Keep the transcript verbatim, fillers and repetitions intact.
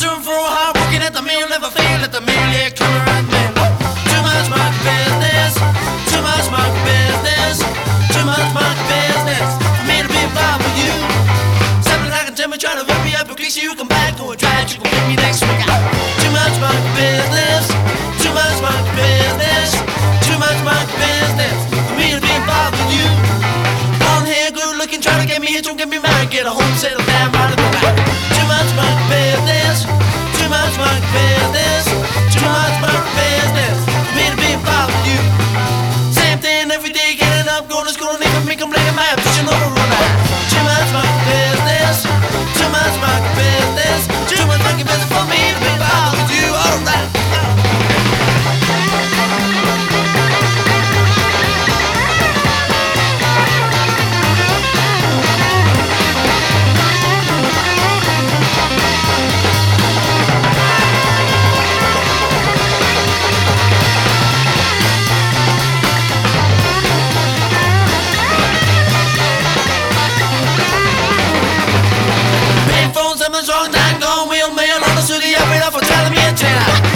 to and fro, hard working at the mill, never fail at the mill, yeah, come around mill. Too much monkey business, too much monkey business, too much monkey business for me to be involved with you. Something I can tell me, try to rip me up, at least you come back, go and try it, you can pick me next week. Too much monkey business, too much monkey business, too much monkey business for me to be involved with you. Long hair, good looking, try to get me here, don't get me married, get a home, settle down, right at the back. Too much monkey business, too much monkey business, too much monkey business for me to be involved with you. Same thing every day, getting up, going to school, and even me complaining my ambition over all night. Too much monkey business, too much monkey business, too much monkey business for me to be involved with you. All right. Payphones, I'm a strong time gone, wheel mail on the city, I've been up for telling me a tenner.